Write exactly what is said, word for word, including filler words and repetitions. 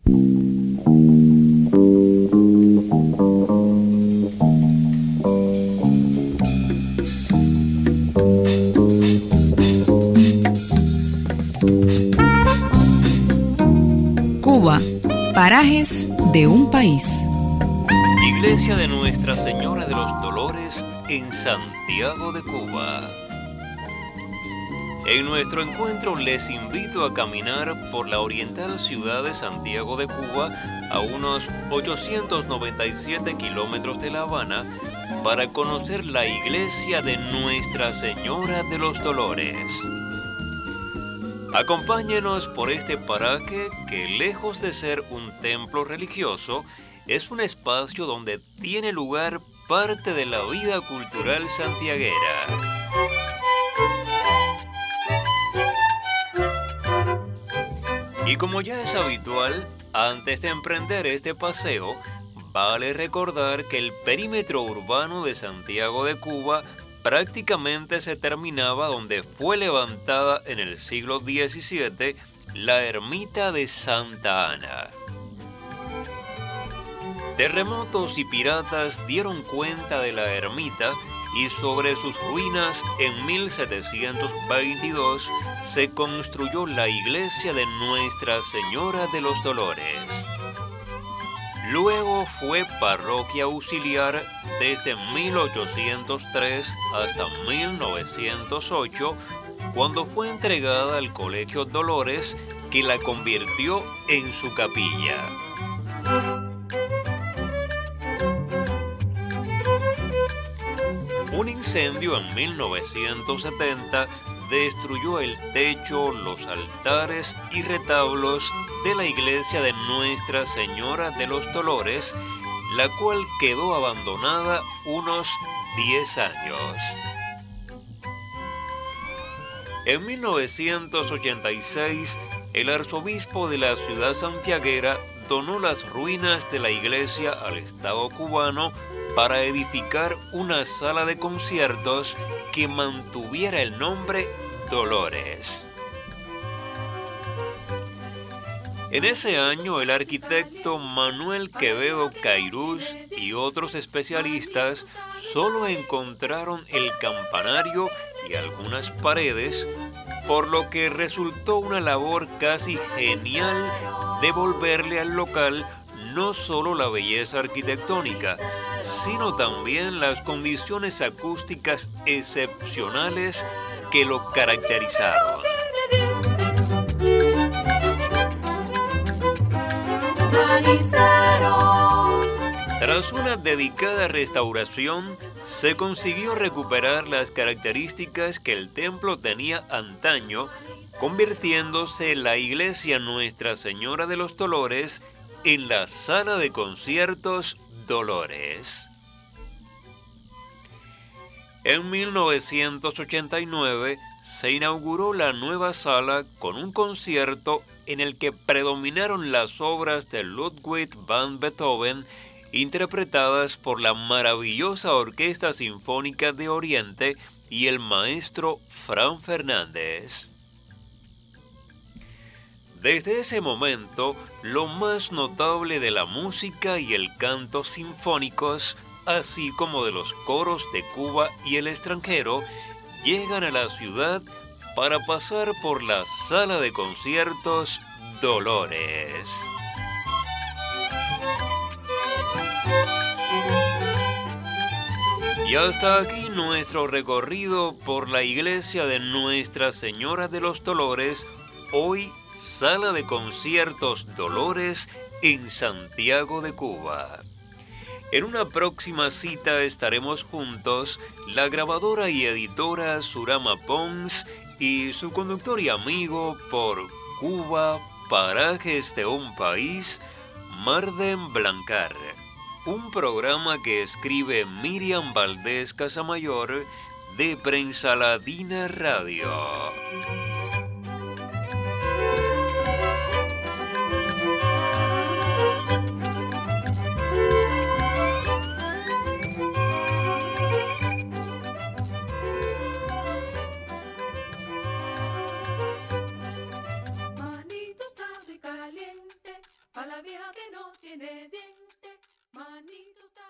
Cuba, parajes de un país. Iglesia de Nuestra Señora de los Dolores en Santiago de Cuba. En nuestro encuentro les invito a caminar por la oriental ciudad de Santiago de Cuba, a unos ochocientos noventa y siete kilómetros de La Habana, para conocer la iglesia de Nuestra Señora de los Dolores. Acompáñenos por este paraje que, lejos de ser un templo religioso, es un espacio donde tiene lugar parte de la vida cultural santiaguera. Y como ya es habitual, antes de emprender este paseo, vale recordar que el perímetro urbano de Santiago de Cuba prácticamente se terminaba donde fue levantada en el siglo diecisiete la ermita de Santa Ana. Terremotos y piratas dieron cuenta de la ermita y sobre sus ruinas en mil setecientos veintidós se construyó la iglesia de Nuestra Señora de los Dolores. Luego fue parroquia auxiliar desde mil ochocientos tres hasta mil novecientos ocho, cuando fue entregada al Colegio Dolores, que la convirtió en su capilla. Un incendio en mil novecientos setenta destruyó el techo, los altares y retablos de la iglesia de Nuestra Señora de los Dolores, la cual quedó abandonada unos diez años. En mil novecientos ochenta y seis, el arzobispo de la ciudad santiaguera donó las ruinas de la iglesia al Estado cubano para edificar una sala de conciertos que mantuviera el nombre Dolores. En ese año, el arquitecto Manuel Quevedo Cairuz y otros especialistas solo encontraron el campanario y algunas paredes, por lo que resultó una labor casi genial devolverle al local no solo la belleza arquitectónica, sino también las condiciones acústicas excepcionales que lo caracterizaron. Tras una dedicada restauración, se consiguió recuperar las características que el templo tenía antaño, convirtiéndose la iglesia Nuestra Señora de los Dolores en la sala de conciertos Dolores. En mil novecientos ochenta y nueve se inauguró la nueva sala con un concierto en el que predominaron las obras de Ludwig van Beethoven, interpretadas por la maravillosa Orquesta Sinfónica de Oriente y el maestro Fran Fernández. Desde ese momento, lo más notable de la música y el canto sinfónicos, así como de los coros de Cuba y el extranjero, llegan a la ciudad para pasar por la sala de conciertos Dolores. Y hasta aquí nuestro recorrido por la iglesia de Nuestra Señora de los Dolores, hoy Sala de Conciertos Dolores en Santiago de Cuba. En una próxima cita estaremos juntos, la grabadora y editora Surama Pons y su conductor y amigo por Cuba, parajes de un país, Marden Blancar. Un programa que escribe Miriam Valdés Casamayor de Prensa Latina Radio. A la vieja que no tiene diente, manitos